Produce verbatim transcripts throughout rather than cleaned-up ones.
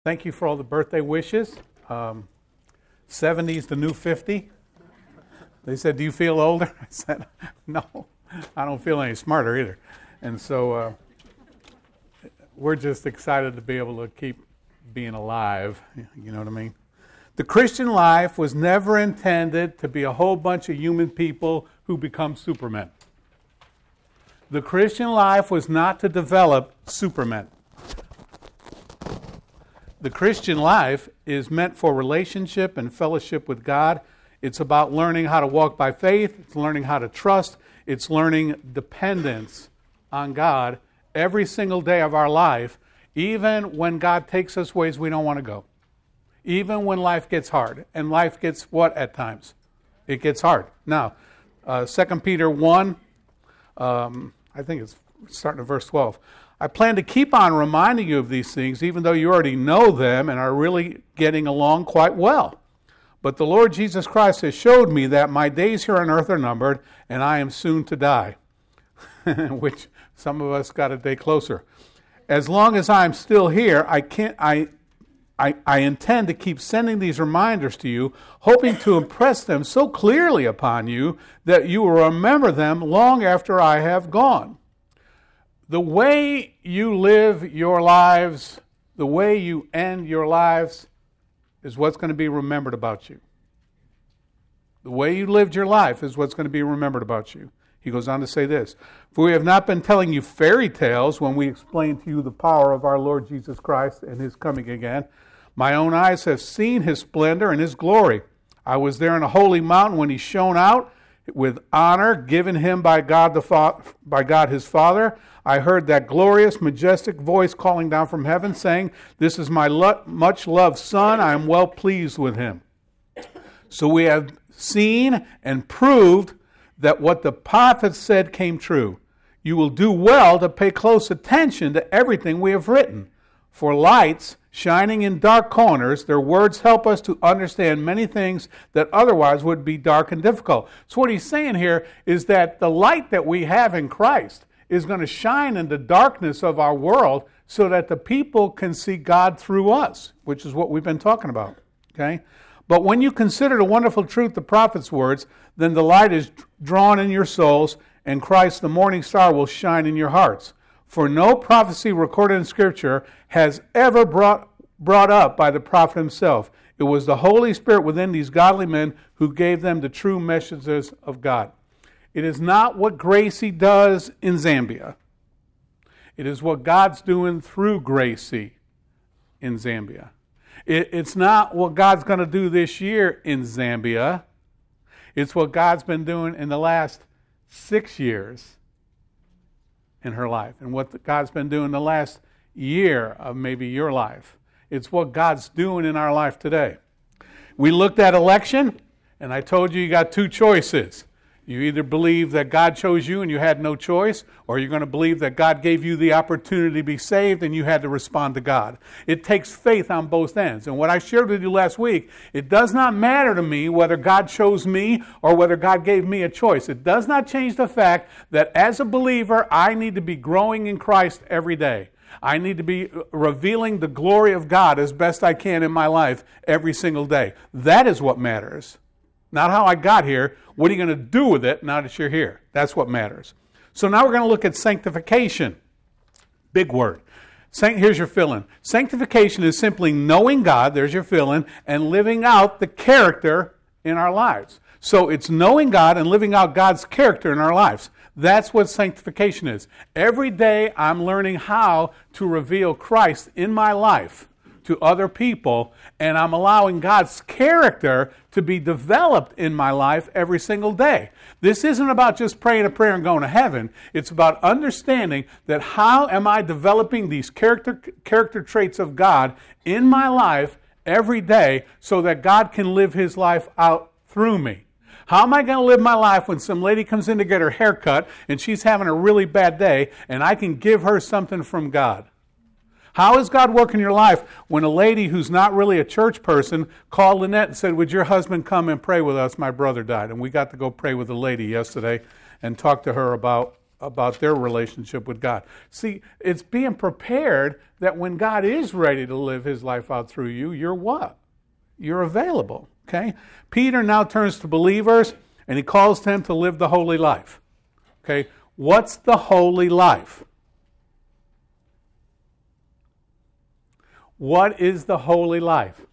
Thank you for all the birthday wishes. Um, seventy is the new fifty. They said, do you feel older? I said, no, I don't feel any smarter either. And so uh, we're just excited to be able to keep being alive. You know what I mean? The Christian life was never intended to be a whole bunch of human people who become supermen. The Christian life was not to develop supermen. The Christian life is meant for relationship and fellowship with God. It's about learning how to walk by faith. It's learning how to trust. It's learning dependence on God every single day of our life, even when God takes us ways we don't want to go. Even when life gets hard. And life gets what at times? It gets hard. Now, uh, Second Peter one, um, I think it's starting at verse twelve. I plan to keep on reminding you of these things, even though you already know them and are really getting along quite well. But the Lord Jesus Christ has showed me that my days here on earth are numbered, and I am soon to die. Which some of us got a day closer. As long as I'm still here, I can't. I, I, I intend to keep sending these reminders to you, hoping to impress them so clearly upon you that you will remember them long after I have gone. The way you live your lives, the way you end your lives, is what's going to be remembered about you. The way you lived your life is what's going to be remembered about you. He goes on to say this, for we have not been telling you fairy tales when we explain to you the power of our Lord Jesus Christ and His coming again. My own eyes have seen His splendor and His glory. I was there in a holy mountain when He shone out with honor given Him by God the Fa- by God His Father. I heard that glorious, majestic voice calling down from heaven, saying, this is my lo- much-loved Son. I am well pleased with Him. So we have seen and proved that what the prophets said came true. You will do well to pay close attention to everything we have written. For lights shining in dark corners, their words help us to understand many things that otherwise would be dark and difficult. So what he's saying here is that the light that we have in Christ is going to shine in the darkness of our world so that the people can see God through us, which is what we've been talking about. Okay? But when you consider the wonderful truth, the prophet's words, then the light is drawn in your souls, and Christ, the morning star, will shine in your hearts. For no prophecy recorded in Scripture has ever brought, brought up by the prophet himself. It was the Holy Spirit within these godly men who gave them the true messages of God. It is not what Gracie does in Zambia. It is what God's doing through Gracie in Zambia. It, it's not what God's going to do this year in Zambia. It's what God's been doing in the last six years in her life, and what God's been doing the last year of maybe your life. It's what God's doing in our life today. We looked at election, and I told you you got two choices. You either believe that God chose you and you had no choice, or you're going to believe that God gave you the opportunity to be saved and you had to respond to God. It takes faith on both ends. And what I shared with you last week, it does not matter to me whether God chose me or whether God gave me a choice. It does not change the fact that as a believer, I need to be growing in Christ every day. I need to be revealing the glory of God as best I can in my life every single day. That is what matters. Not how I got here. What are you going to do with it now that you're here? That's what matters. So now we're going to look at sanctification. Big word. Here's your fill-in. Sanctification is simply knowing God, there's your fill-in, and living out the character in our lives. So it's knowing God and living out God's character in our lives. That's what sanctification is. Every day I'm learning how to reveal Christ in my life to other people, and I'm allowing God's character to be developed in my life every single day. This isn't about just praying a prayer and going to heaven. It's about understanding that how am I developing these character character traits of God in my life every day so that God can live His life out through me. How am I going to live my life when some lady comes in to get her hair cut and she's having a really bad day and I can give her something from God? How is God working in your life when a lady who's not really a church person called Lynette and said, would your husband come and pray with us? My brother died. And we got to go pray with a lady yesterday and talk to her about about their relationship with God. See, it's being prepared that when God is ready to live his life out through you, you're what? You're available, okay? Peter now turns to believers, and he calls them to live the holy life, okay? What's the holy life? What is the holy life?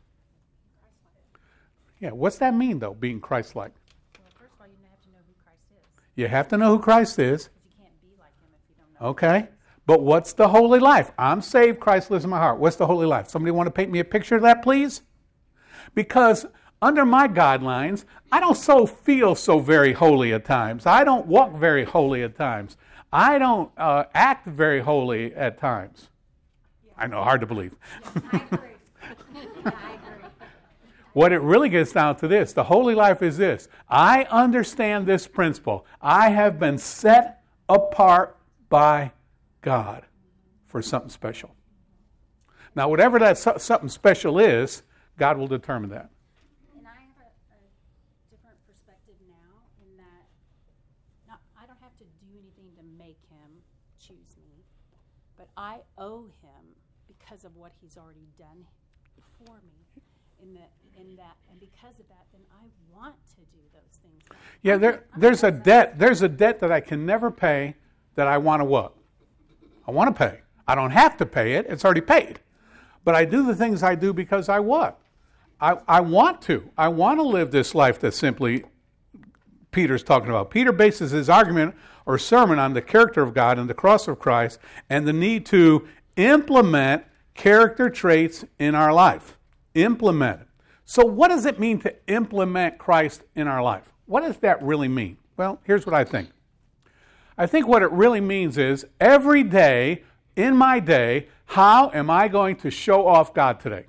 Yeah, what's that mean, though, being Christ-like? Well, first of all, you have to know who Christ is. You have to know who Christ is. Because you can't be like him if you don't know. Okay. But what's the holy life? I'm saved, Christ lives in my heart. What's the holy life? Somebody want to paint me a picture of that, please? Because under my guidelines, I don't so feel so very holy at times. I don't walk very holy at times. I don't uh, act very holy at times. Yeah. I know, hard to believe. Yes, I agree. Yeah, I agree. What it really gets down to this, the holy life is this. I understand this principle. I have been set apart by God for something special. Now, whatever that something special is, God will determine that. And I have a, a different perspective now in that not, I don't have to do anything to make him choose me, but I owe him because of what he's already done for me. In that, in that, and because of that, then I want to do those things. Yeah, there, there's a debt. There's a debt that I can never pay that I want to what? I want to pay. I don't have to pay it. It's already paid. But I do the things I do because I what? I, I want to. I want to live this life that simply Peter's talking about. Peter bases his argument or sermon on the character of God and the cross of Christ and the need to implement character traits in our life. Implement it. So what does it mean to implement Christ in our life? What does that really mean? Well, here's what I think. I think what it really means is every day, in my day, how am I going to show off God today?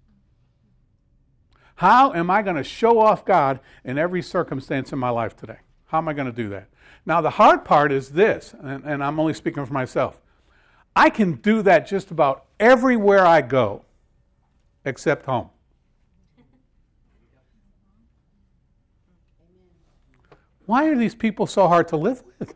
How am I going to show off God in every circumstance in my life today? How am I going to do that? Now, the hard part is this, and, and I'm only speaking for myself. I can do that just about everywhere I go, except home. Why are these people so hard to live with?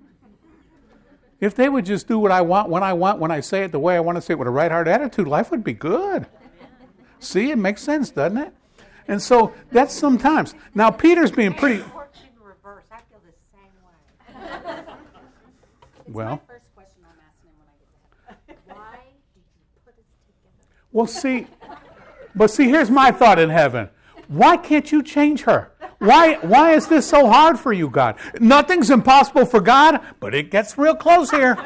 If they would just do what I want, when I want, when I say it the way I want to say it with a right heart attitude, life would be good. See, it makes sense, doesn't it? And so that's sometimes. Now, Peter's being pretty... It works in reverse. I feel the same way. It's Well. my first question I'm asking him when I get to heaven. Why did you put us together? Well, see, but see, here's my thought in heaven. Why can't you change her? Why, why is this so hard for you, God? Nothing's impossible for God, but it gets real close here.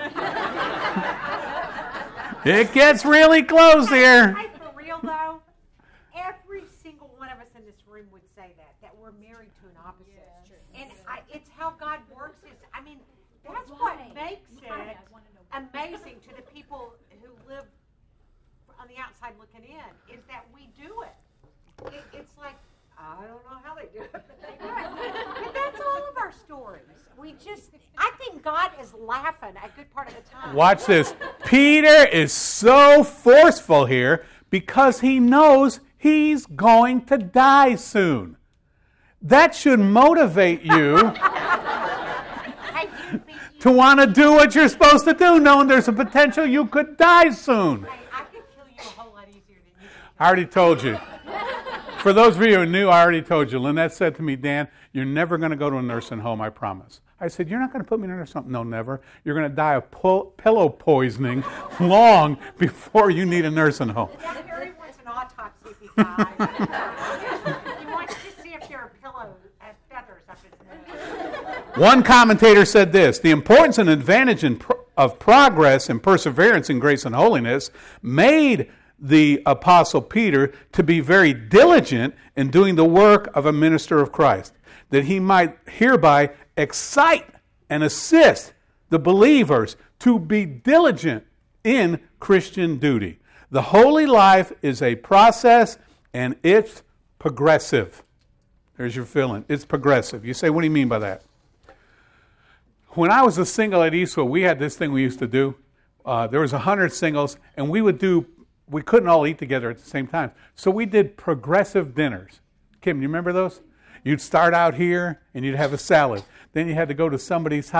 It gets really close here. Hey, for real though, every single one of us in this room would say that, that we're married to an opposite. Yeah, and I, it's how God works. Is I mean, that's what makes it amazing to the people who live on the outside looking in, is that we do it. it it's like, I don't know how they do it, but they do it. And that's all of our stories. We just, I think God is laughing a good part of the time. Watch this. Peter is so forceful here because he knows he's going to die soon. That should motivate you Hey, you be- to want to do what you're supposed to do, knowing there's a potential you could die soon. Hey, I could kill you a whole lot easier than you can. I already told you. For those of you who knew, I already told you. Lynette said to me, Dan, you're never going to go to a nursing home, I promise. I said, you're not going to put me in a nursing home? No, never. You're going to die of po- pillow poisoning long before you need a nursing home. Now, Harry wants an autopsy if he dies. He wants to see if there are pillows and feathers up his nose. One commentator said this, the importance and advantage in pro- of progress and perseverance in grace and holiness made the Apostle Peter to be very diligent in doing the work of a minister of Christ, that he might hereby excite and assist the believers to be diligent in Christian duty. The holy life is a process and it's progressive. There's your feeling. It's progressive. You say, what do you mean by that? When I was a single at Eastwood, we had this thing we used to do. Uh, there was a hundred singles, and we would do we couldn't all eat together at the same time. So we did progressive dinners. Kim, do you remember those? You'd start out here, and you'd have a salad. Then you had to go to somebody's house,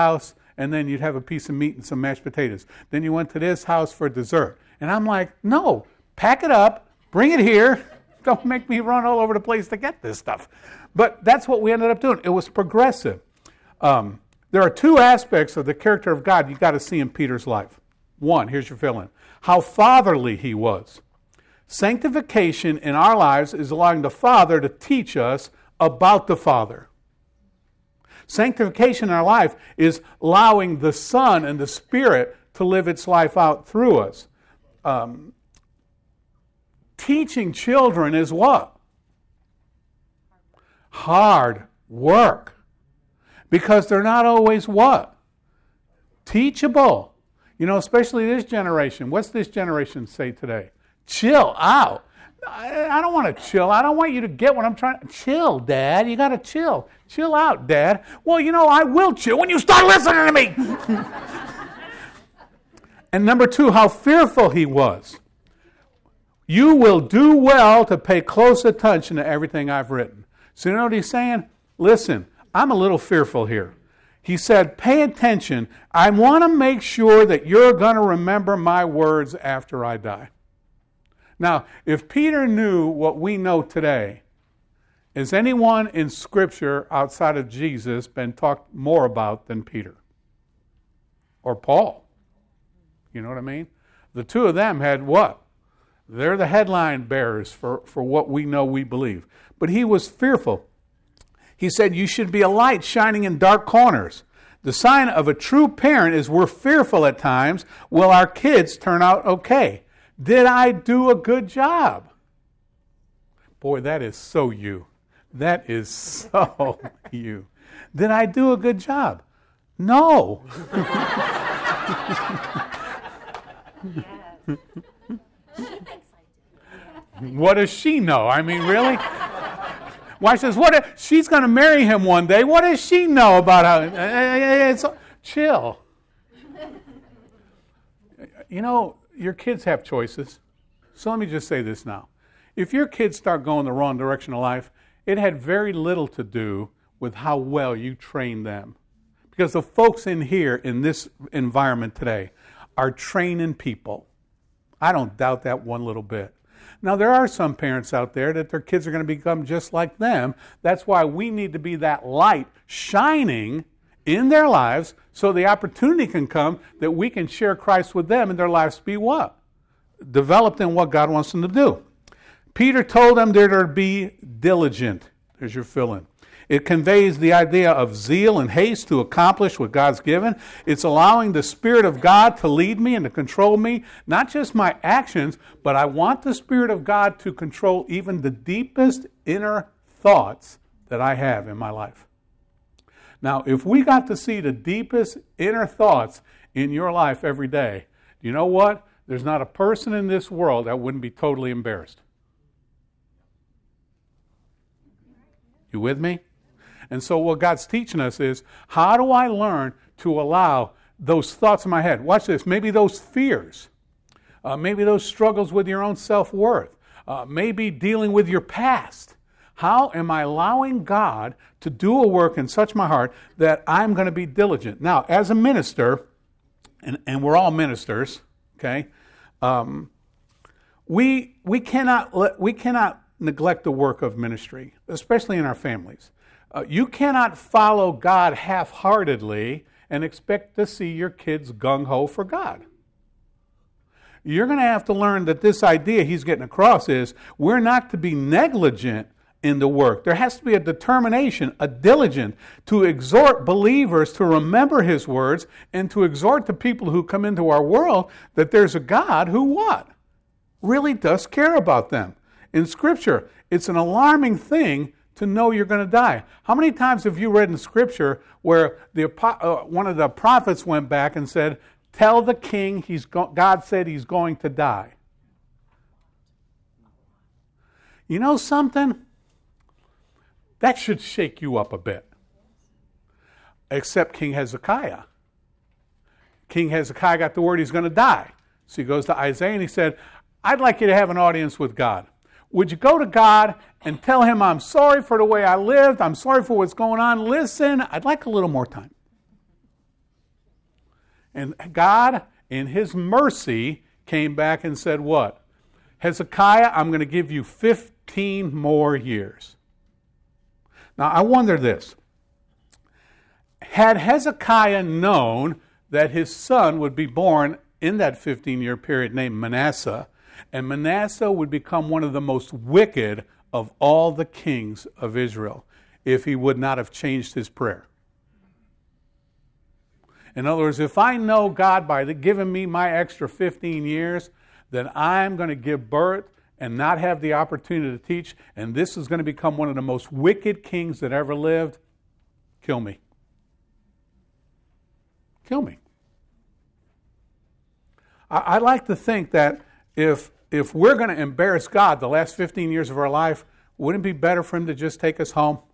and then you'd have a piece of meat and some mashed potatoes. Then you went to this house for dessert. And I'm like, no, pack it up, bring it here. Don't make me run all over the place to get this stuff. But that's what we ended up doing. It was progressive. Um, there are two aspects of the character of God you got to see in Peter's life. One, here's your fill-in. How fatherly he was. Sanctification in our lives is allowing the Father to teach us about the Father. Sanctification in our life is allowing the Son and the Spirit to live its life out through us. Um, teaching children is what? Hard work. Because they're not always what? Teachable. You know, especially this generation. What's this generation say today? Chill out. I, I don't want to chill. I don't want you to get what I'm trying to. Chill, Dad. You got to chill. Chill out, Dad. Well, you know, I will chill when you start listening to me. And number two, how fearful he was. You will do well to pay close attention to everything I've written. So you know what he's saying? Listen, I'm a little fearful here. He said, pay attention. I want to make sure that you're going to remember my words after I die. Now, if Peter knew what we know today, has anyone in Scripture outside of Jesus been talked more about than Peter? Or Paul? You know what I mean? The two of them had what? They're the headline bearers for, for what we know we believe. But he was fearful. He said, you should be a light shining in dark corners. The sign of a true parent is we're fearful at times. Will our kids turn out okay? Did I do a good job? Boy, that is so you. That is so you. Did I do a good job? No. What does she know? I mean, really? Wife says, "What? If she's going to marry him one day. What does she know about how?" It's chill. You know, your kids have choices. So let me just say this now. If your kids start going the wrong direction of life, it had very little to do with how well you trained them. Because the folks in here, in this environment today, are training people. I don't doubt that one little bit. Now, there are some parents out there that their kids are going to become just like them. That's why we need to be that light shining in their lives so the opportunity can come that we can share Christ with them and their lives be what? Developed in what God wants them to do. Peter told them they're to be diligent. There's your fill-in. It conveys the idea of zeal and haste to accomplish what God's given. It's allowing the Spirit of God to lead me and to control me, not just my actions, but I want the Spirit of God to control even the deepest inner thoughts that I have in my life. Now, if we got to see the deepest inner thoughts in your life every day, you know what? There's not a person in this world that wouldn't be totally embarrassed. You with me? And so what God's teaching us is, how do I learn to allow those thoughts in my head? Watch this. Maybe those fears. Uh, maybe those struggles with your own self-worth. Uh, maybe dealing with your past. How am I allowing God to do a work in such my heart that I'm going to be diligent? Now, as a minister, and, and we're all ministers, okay, um, we we cannot let, we cannot neglect the work of ministry, especially in our families. Uh, you cannot follow God half-heartedly and expect to see your kids gung-ho for God. You're going to have to learn that this idea he's getting across is we're not to be negligent in the work. There has to be a determination, a diligence to exhort believers to remember his words and to exhort the people who come into our world that there's a God who what? Really does care about them. In Scripture, it's an alarming thing to know you're going to die. How many times have you read in Scripture where the uh, one of the prophets went back and said, tell the king he's go- God said he's going to die? You know something? That should shake you up a bit. Except King Hezekiah. King Hezekiah got the word he's going to die. So he goes to Isaiah and he said, I'd like you to have an audience with God. Would you go to God and tell him I'm sorry for the way I lived, I'm sorry for what's going on, listen, I'd like a little more time. And God, in his mercy, came back and said what? Hezekiah, I'm going to give you fifteen more years. Now, I wonder this. Had Hezekiah known that his son would be born in that fifteen-year period named Manasseh, and Manasseh would become one of the most wicked of all the kings of Israel, if he would not have changed his prayer? In other words, if I know God by the, giving me my extra fifteen years, then I'm going to give birth and not have the opportunity to teach, and this is going to become one of the most wicked kings that ever lived, kill me. Kill me. I, I like to think that if, if we're going to embarrass God the last fifteen years of our life, wouldn't it be better for him to just take us home?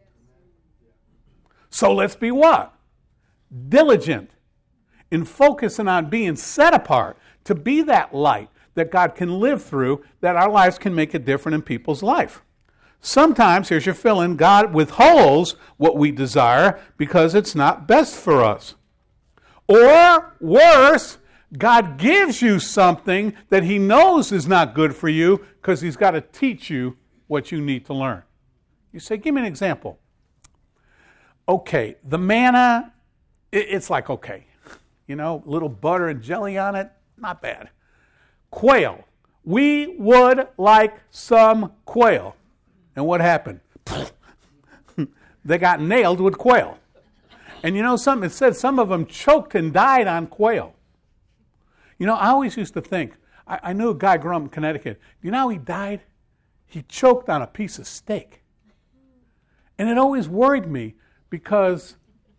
So let's be what? Diligent in focusing on being set apart to be that light that God can live through, that our lives can make a difference in people's life. Sometimes, here's your fill-in, God withholds what we desire because it's not best for us. Or, worse, God gives you something that he knows is not good for you because he's got to teach you what you need to learn. You say, give me an example. Okay, the manna, it's like, okay, you know, little butter and jelly on it, not bad. Quail. We would like some quail. And what happened? They got nailed with quail. And you know something? It said some of them choked and died on quail. You know, I always used to think, I, I knew a guy growing up in Connecticut. You know how he died? He choked on a piece of steak. And it always worried me because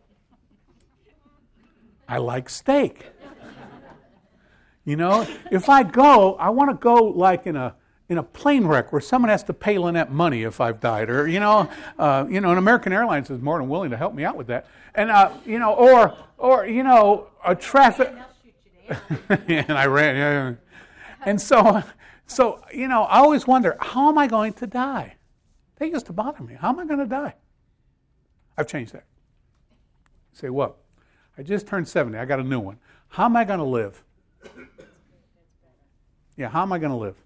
I like steak. You know, if I go, I want to go like in a in a plane wreck where someone has to pay Lynette money if I've died, or you know, uh, you know, and American Airlines is more than willing to help me out with that, and uh, you know, or or you know, a traffic. And I ran, yeah. And so, so you know, I always wonder, how am I going to die? They used to bother me. How am I going to die? I've changed that. Say what? I just turned seventy. I got a new one. How am I going to live? Yeah, how am I going to live?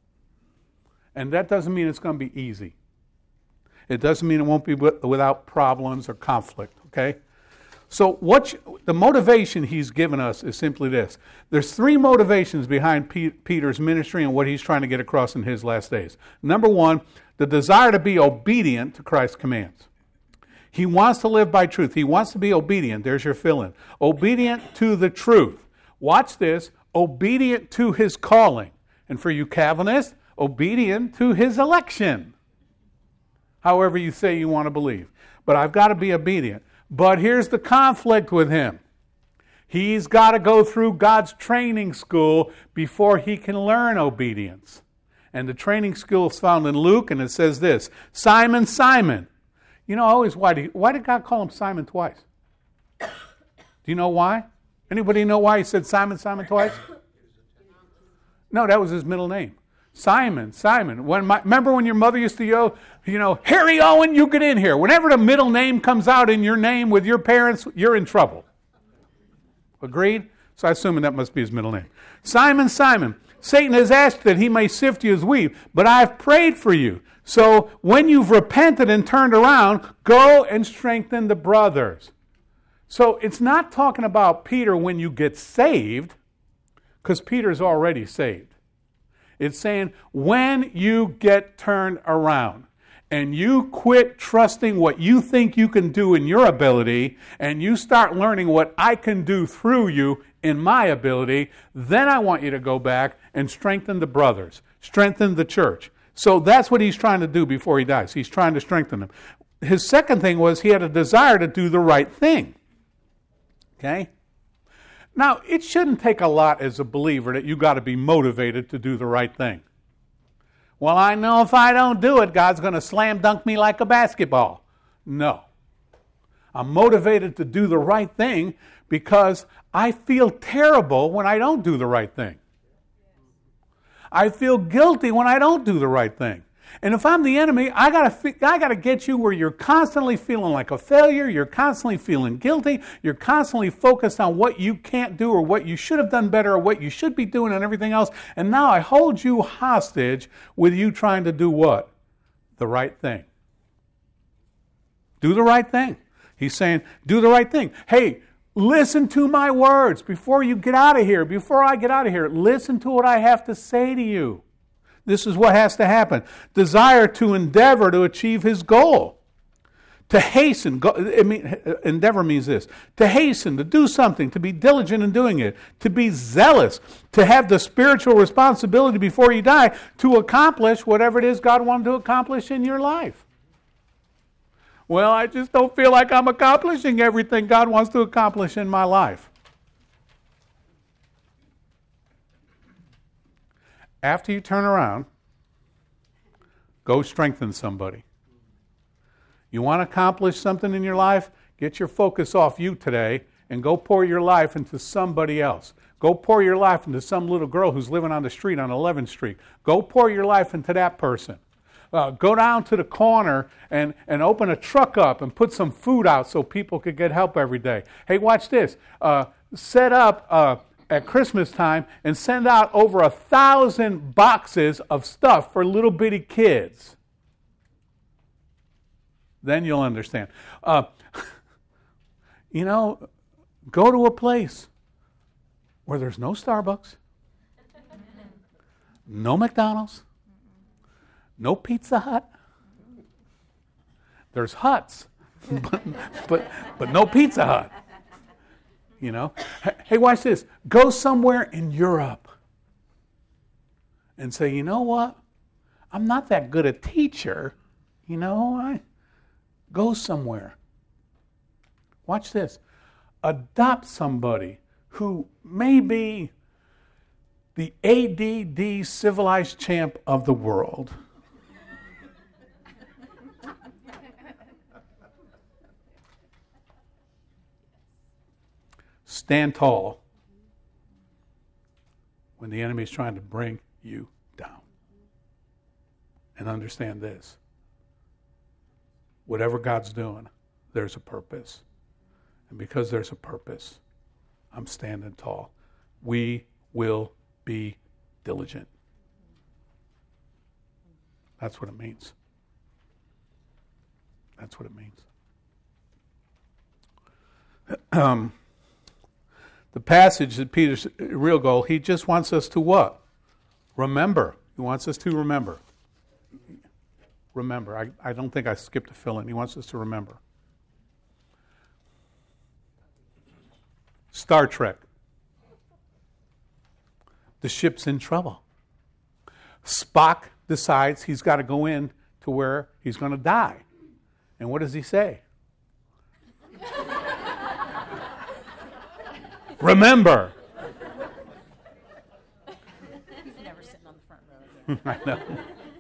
And that doesn't mean it's going to be easy. It doesn't mean it won't be without problems or conflict, okay? So what you, the motivation he's given us is simply this. There's three motivations behind P- Peter's ministry and what he's trying to get across in his last days. Number one, the desire to be obedient to Christ's commands. He wants to live by truth. He wants to be obedient. There's your fill-in. Obedient to the truth. Watch this. Obedient to his calling. And for you Calvinists, obedient to his election. However you say you want to believe. But I've got to be obedient. But here's the conflict with him. He's got to go through God's training school before he can learn obedience. And the training school is found in Luke, and it says this, Simon, Simon. You know, always, why did, why did God call him Simon twice? Do you know why? Anybody know why he said Simon, Simon twice? No, that was his middle name. Simon, Simon. When my, remember when your mother used to yell, you know, Harry Owen, you get in here. Whenever the middle name comes out in your name with your parents, you're in trouble. Agreed? So I assume that must be his middle name. Simon, Simon, Satan has asked that he may sift you as wheat, but I've prayed for you. So when you've repented and turned around, go and strengthen the brothers. So it's not talking about Peter when you get saved, because Peter's already saved. It's saying when you get turned around and you quit trusting what you think you can do in your ability and you start learning what I can do through you in my ability, then I want you to go back and strengthen the brothers, strengthen the church. So that's what he's trying to do before he dies. He's trying to strengthen them. His second thing was he had a desire to do the right thing. Okay? Now, it shouldn't take a lot as a believer that you got to be motivated to do the right thing. Well, I know if I don't do it, God's going to slam dunk me like a basketball. No. I'm motivated to do the right thing because I feel terrible when I don't do the right thing. I feel guilty when I don't do the right thing. And if I'm the enemy, I gotta, I gotta get you where you're constantly feeling like a failure, you're constantly feeling guilty, you're constantly focused on what you can't do or what you should have done better or what you should be doing and everything else. And now I hold you hostage with you trying to do what? The right thing. Do the right thing. He's saying, do the right thing. Hey, listen to my words before you get out of here. Before I get out of here, listen to what I have to say to you. This is what has to happen. Desire to endeavor to achieve his goal. To hasten. Go, I mean, endeavor means this. To hasten, to do something, to be diligent in doing it. To be zealous. To have the spiritual responsibility before you die to accomplish whatever it is God wanted to accomplish in your life. Well, I just don't feel like I'm accomplishing everything God wants to accomplish in my life. After you turn around, go strengthen somebody. You want to accomplish something in your life? Get your focus off you today and go pour your life into somebody else. Go pour your life into some little girl who's living on the street on eleventh street. Go pour your life into that person. Uh, go down to the corner and, and open a truck up and put some food out so people could get help every day. Hey, watch this. Uh, set up uh, at Christmas time and send out over a thousand boxes of stuff for little bitty kids. Then you'll understand. Uh, you know, go to a place where there's no Starbucks, no McDonald's, no Pizza Hut. There's huts, but, but, but no Pizza Hut. You know? Hey, watch this. Go somewhere in Europe and say, you know what? I'm not that good a teacher. You know, I go somewhere. Watch this. Adopt somebody who may be the A D D civilized champ of the world. Stand tall when the enemy is trying to bring you down. And understand this. Whatever God's doing, there's a purpose. And because there's a purpose, I'm standing tall. We will be diligent. That's what it means. That's what it means. Um, the passage that Peter's real goal, he just wants us to what? Remember. He wants us to remember. Remember. I, I don't think I skipped a fill-in. He wants us to remember. Star Trek. The ship's in trouble. Spock decides he's got to go in to where he's going to die. And what does he say? Remember. He's never sitting on the front row again. I know.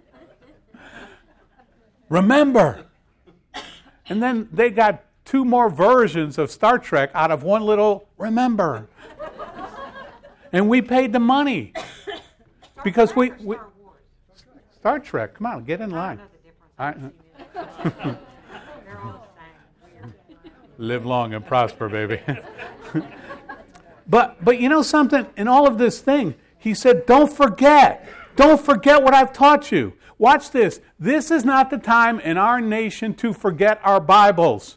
Remember. And then they got two more versions of Star Trek out of one little remember. And we paid the money. Because we, we Star Trek, come on, get in line. I, live long and prosper, baby. But but you know something? In all of this thing, he said, don't forget. Don't forget what I've taught you. Watch this. This is not the time in our nation to forget our Bibles.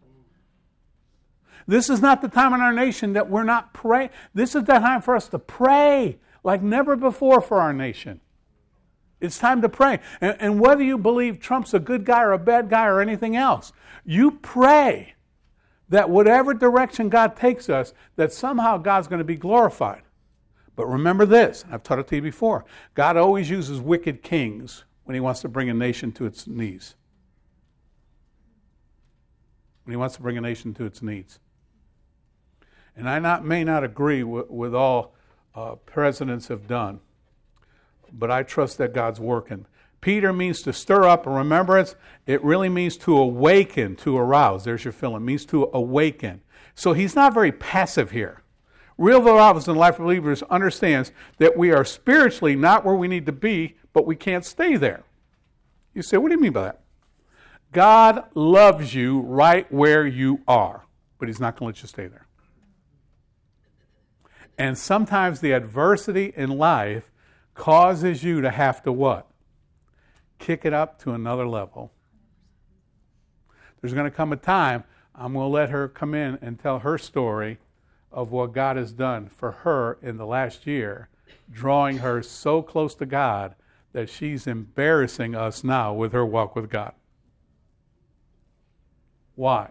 This is not the time in our nation that we're not praying. This is the time for us to pray like never before for our nation. It's time to pray. And, and whether you believe Trump's a good guy or a bad guy or anything else, you pray that whatever direction God takes us, that somehow God's going to be glorified. But remember this, I've taught it to you before, God always uses wicked kings when he wants to bring a nation to its knees. When he wants to bring a nation to its knees. And I not, may not agree with, with all uh, presidents have done, but I trust that God's working. Peter means to stir up a remembrance. It really means to awaken, to arouse. There's your fill. It means to awaken. So he's not very passive here. Real revivals in the life of believers understands that we are spiritually not where we need to be, but we can't stay there. You say, what do you mean by that? God loves you right where you are, but he's not going to let you stay there. And sometimes the adversity in life causes you to have to what? Kick it up to another level. There's going to come a time I'm going to let her come in and tell her story of what God has done for her in the last year, drawing her so close to God that she's embarrassing us now with her walk with God. Why?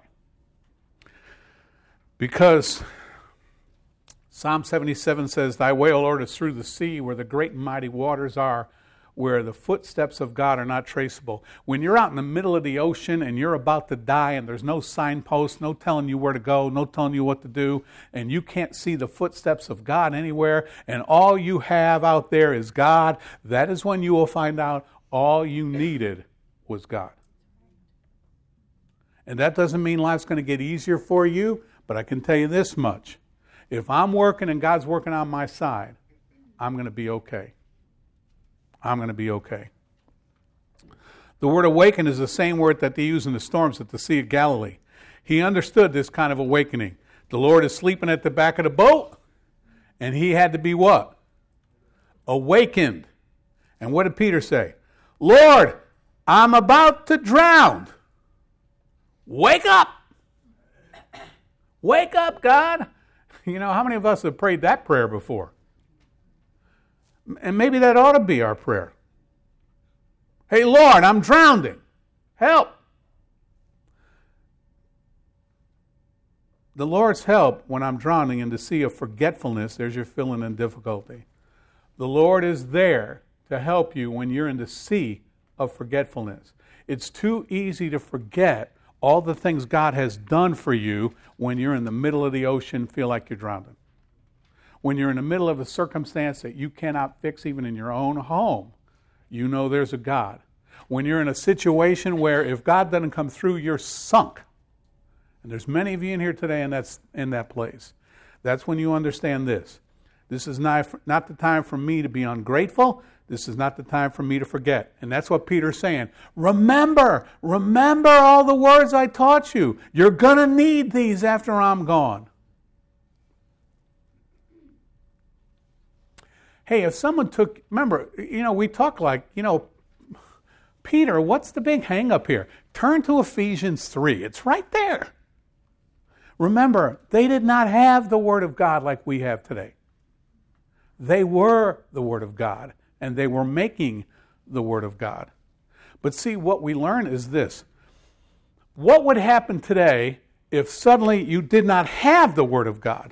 Because Psalm seventy-seven says, Thy way, O Lord, is through the sea, where the great and mighty waters are, where the footsteps of God are not traceable. When you're out in the middle of the ocean and you're about to die and there's no signpost, no telling you where to go, no telling you what to do, and you can't see the footsteps of God anywhere, and all you have out there is God, that is when you will find out all you needed was God. And that doesn't mean life's going to get easier for you, but I can tell you this much. If I'm working and God's working on my side, I'm going to be okay. I'm going to be okay. The word awaken is the same word that they use in the storms at the Sea of Galilee. He understood this kind of awakening. The Lord is sleeping at the back of the boat, and he had to be what? Awakened. And what did Peter say? Lord, I'm about to drown. Wake up. Wake up, God. You know, how many of us have prayed that prayer before? And maybe that ought to be our prayer. Hey, Lord, I'm drowning. Help. The Lord's help when I'm drowning in the sea of forgetfulness, there's your feeling and difficulty. The Lord is there to help you when you're in the sea of forgetfulness. It's too easy to forget all the things God has done for you when you're in the middle of the ocean, feel like you're drowning. When you're in the middle of a circumstance that you cannot fix even in your own home, you know there's a God. When you're in a situation where if God doesn't come through, you're sunk. And there's many of you in here today in that, in that place. That's when you understand this. This is not, not the time for me to be ungrateful. This is not the time for me to forget. And that's what Peter's saying. Remember, remember all the words I taught you. You're going to need these after I'm gone. Hey, if someone took, remember, you know, we talk like, you know, Peter, what's the big hang up here? Turn to Ephesians three. It's right there. Remember, they did not have the Word of God like we have today. They were the Word of God, and they were making the Word of God. But see, what we learn is this. What would happen today if suddenly you did not have the Word of God?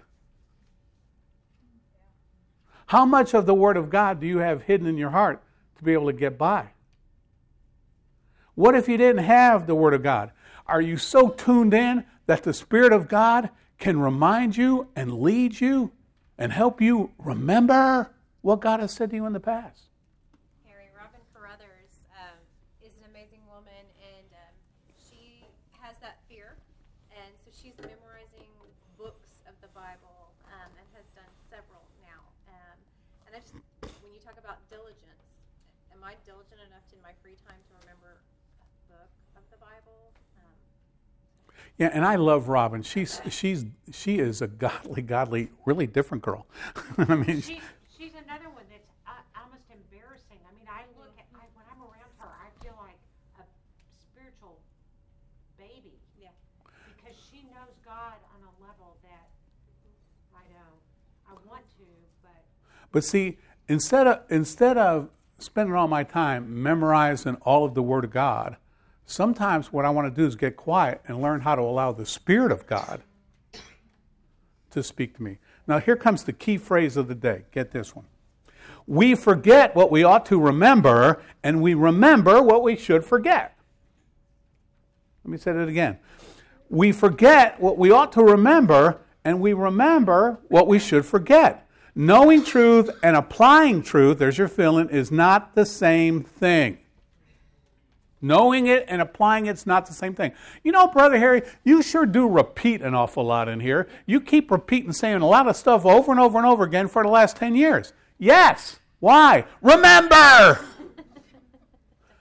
How much of the Word of God do you have hidden in your heart to be able to get by? What if you didn't have the Word of God? Are you so tuned in that the Spirit of God can remind you and lead you and help you remember what God has said to you in the past? Harry, Robin Carruthers um, is an amazing woman, and um, she has that fear, and so she's memorizing books of the Bible um, and has done several now. Um, and I just, when you talk about diligence, am I diligent enough in my free time to remember a book of the Bible? Um, Yeah, and I love Robin. She's she's she is a godly, godly, really different girl. I mean, She, she's another one that's uh, almost embarrassing. I mean, I look at, I, when I'm around her, I feel like a spiritual baby. yeah. Because she knows God on a level that I don't. I want to, but but see, instead of instead of spending all my time memorizing all of the Word of God, sometimes what I want to do is get quiet and learn how to allow the Spirit of God to speak to me. Now, here comes the key phrase of the day. Get this one. We forget what we ought to remember, and we remember what we should forget. Let me say that again. We forget what we ought to remember, and we remember what we should forget. Knowing truth and applying truth, there's your feeling, is not the same thing. Knowing it and applying it's not the same thing. You know, Brother Harry, you sure do repeat an awful lot in here. You keep repeating, saying a lot of stuff over and over and over again for the last ten years. Yes. Why? Remember!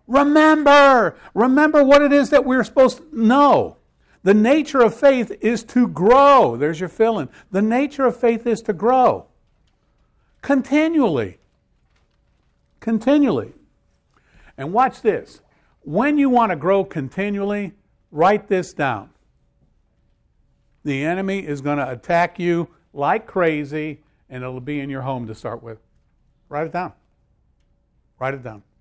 Remember. Remember what it is that we're supposed to know. The nature of faith is to grow. There's your fill-in. The nature of faith is to grow. Continually. Continually. And watch this. When you want to grow continually, write this down. The enemy is going to attack you like crazy, and it'll be in your home to start with. Write it down. Write it down.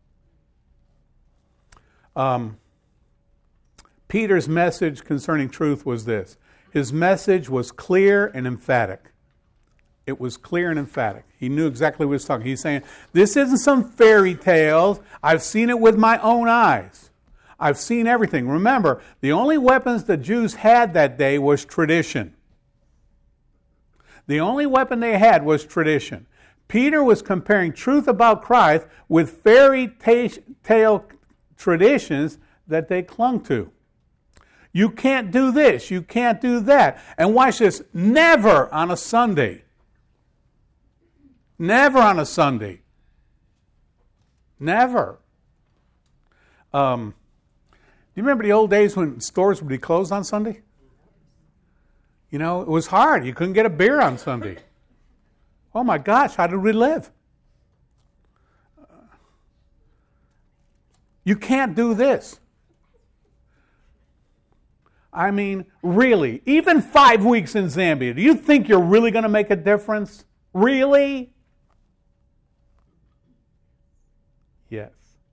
Um, Peter's message concerning truth was this. His message was clear and emphatic. It was clear and emphatic. He knew exactly what he was talking. He's saying, this isn't some fairy tale. I've seen it with my own eyes. I've seen everything. Remember, the only weapons the Jews had that day was tradition. The only weapon they had was tradition. Peter was comparing truth about Christ with fairy tale traditions that they clung to. You can't do this. You can't do that. And watch this. Never on a Sunday. Never on a Sunday. Never. Um, do you remember the old days when stores would be closed on Sunday? You know, it was hard. You couldn't get a beer on Sunday. Oh my gosh, how did we live? You can't do this. I mean, really, even five weeks in Zambia, do you think you're really going to make a difference? Really? Yes.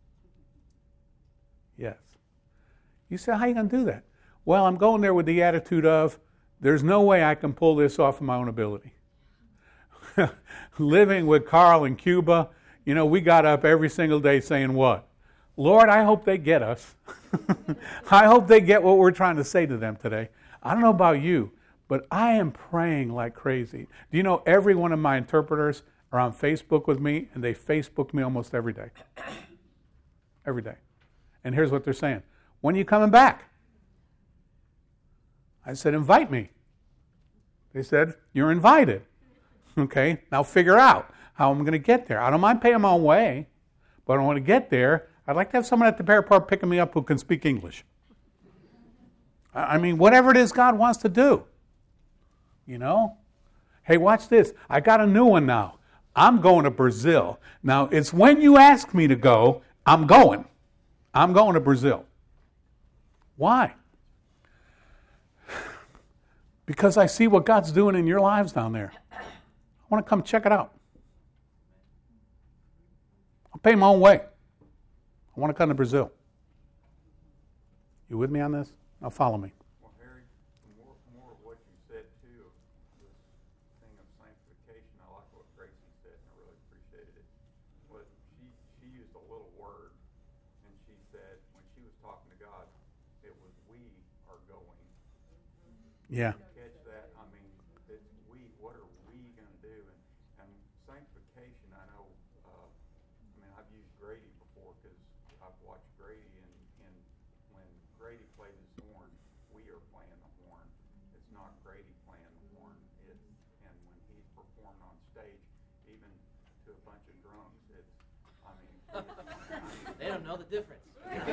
Yes. You say, how are you going to do that? Well, I'm going there with the attitude of, there's no way I can pull this off of my own ability. Living with Carl in Cuba, you know, we got up every single day saying what? Lord, I hope they get us. I hope they get what we're trying to say to them today. I don't know about you, but I am praying like crazy. Do you know every one of my interpreters are on Facebook with me, and they Facebook me almost every day. Every day. And here's what they're saying. When are you coming back? I said, invite me. They said, you're invited. Okay, now figure out how I'm going to get there. I don't mind paying my own way, but I want to get there. I'd like to have someone at the Bear Park picking me up who can speak English. I mean, whatever it is God wants to do. You know? Hey, watch this. I got a new one now. I'm going to Brazil. Now, it's when you ask me to go, I'm going. I'm going to Brazil. Why? Because I see what God's doing in your lives down there. I want to come check it out. I'll pay my own way. I want to come to Brazil. You with me on this? Now follow me. Well, Harry, more, more of what you said, too, this thing of sanctification, I like what Gracie said, and I really appreciated it. Was she, she used a little word, and she said, when she was talking to God, it was we are going. Yeah. Catch that? I mean, it's we, what are we going to do? And, and sanctification, I know, uh, I mean, I've used Grady before because I've watched Grady, and, and when Grady plays his horn, we are playing the horn. It's not Grady playing the horn. It's, and when he's performing on stage, even to a bunch of drums, it's, I mean. They don't know the difference.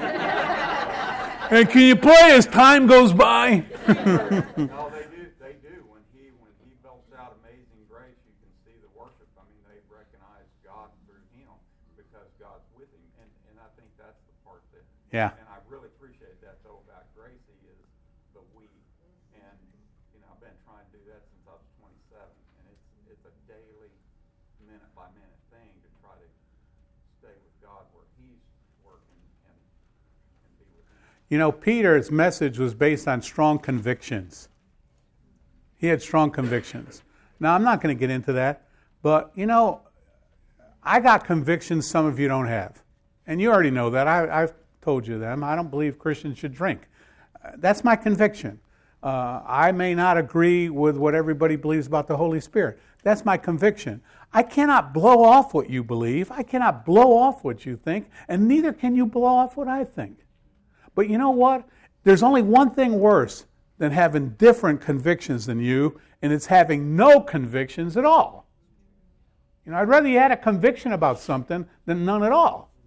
Hey, can you play as time goes by? No, they do. They do. When he when he belts out "Amazing Grace," you can see the worship. I mean, they recognize God through him because God's with him, and and I think that's the part that. Yeah. And I really appreciate that though about Gracie is the we, and you know I've been trying to do that since I was twenty-seven, and it's it's a daily, minute by minute thing to try to stay with God where He's working and and be with Him. You know, Peter's message was based on strong convictions. He had strong convictions. Now, I'm not going to get into that, but, you know, I got convictions some of you don't have. And you already know that. I, I've told you them. I don't believe Christians should drink. Uh, that's my conviction. Uh, I may not agree with what everybody believes about the Holy Spirit. That's my conviction. I cannot blow off what you believe. I cannot blow off what you think, and neither can you blow off what I think. But you know what? There's only one thing worse than having different convictions than you, and it's having no convictions at all. You know, I'd rather you had a conviction about something than none at all.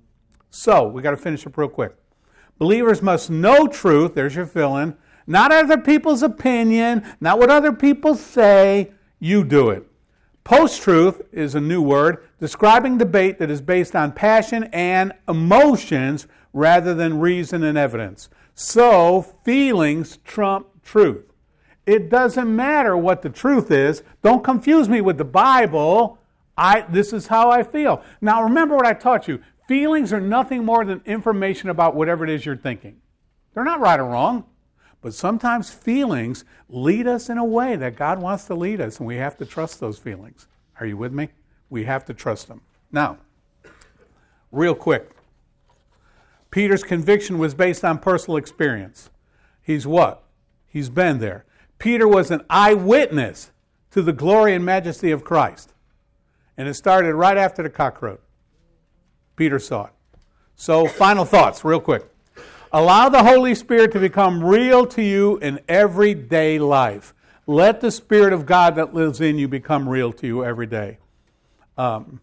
So, we got to finish up real quick. Believers must know truth, there's your fill-in, not other people's opinion, not what other people say, you do it. Post-truth is a new word, describing debate that is based on passion and emotions rather than reason and evidence. So, feelings trump truth. It doesn't matter what the truth is. Don't confuse me with the Bible. I, this is how I feel. Now, remember what I taught you. Feelings are nothing more than information about whatever it is you're thinking. They're not right or wrong. But sometimes feelings lead us in a way that God wants to lead us, and we have to trust those feelings. Are you with me? We have to trust them. Now, real quick. Peter's conviction was based on personal experience. He's what? He's been there. Peter was an eyewitness to the glory and majesty of Christ. And it started right after the cock crowed. Peter saw it. So, final thoughts, real quick. Allow the Holy Spirit to become real to you in everyday life. Let the Spirit of God that lives in you become real to you every day. Um,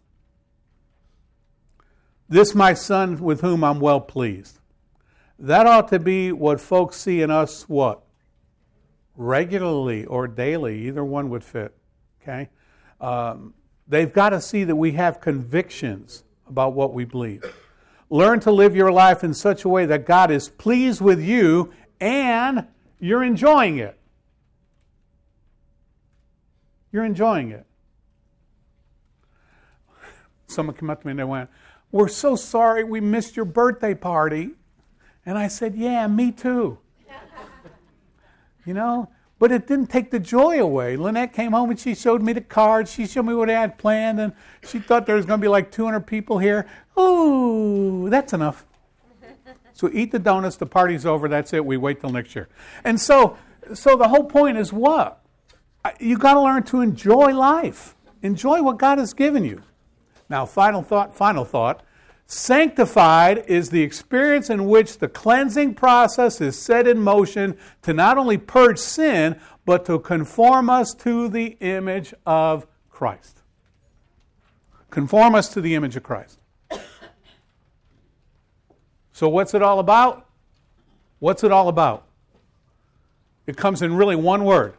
this my son with whom I'm well pleased. That ought to be what folks see in us, what? Regularly or daily. Either one would fit. Okay? Um, they've got to see that we have convictions about what we believe. Learn to live your life in such a way that God is pleased with you and you're enjoying it. You're enjoying it. Someone came up to me and they went, "We're so sorry we missed your birthday party." And I said, "Yeah, me too." You know, but it didn't take the joy away. Lynette came home and she showed me the cards. She showed me what I had planned, and she thought there was going to be like two hundred people here. Ooh, that's enough. So eat the donuts, the party's over, that's it, we wait till next year. And so, so the whole point is what? You got to learn to enjoy life. Enjoy what God has given you. Now, final thought, final thought. Sanctified is the experience in which the cleansing process is set in motion to not only purge sin, but to conform us to the image of Christ. Conform us to the image of Christ. So what's it all about? What's it all about? It comes in really one word.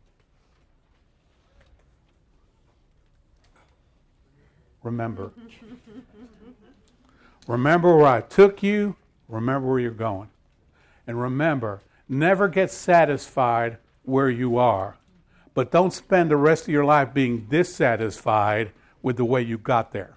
Remember. Remember where I took you. Remember where you're going. And remember, never get satisfied where you are. But don't spend the rest of your life being dissatisfied with the way you got there.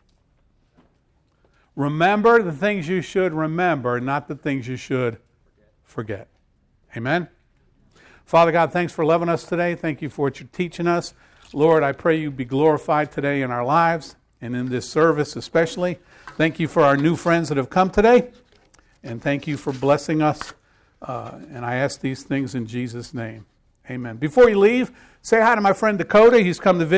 Remember the things you should remember, not the things you should forget. Amen? Father God, thanks for loving us today. Thank you for what you're teaching us. Lord, I pray you be glorified today in our lives and in this service especially. Thank you for our new friends that have come today. And thank you for blessing us. Uh, and I ask these things in Jesus' name. Amen. Before you leave, say hi to my friend Dakota. He's come to visit.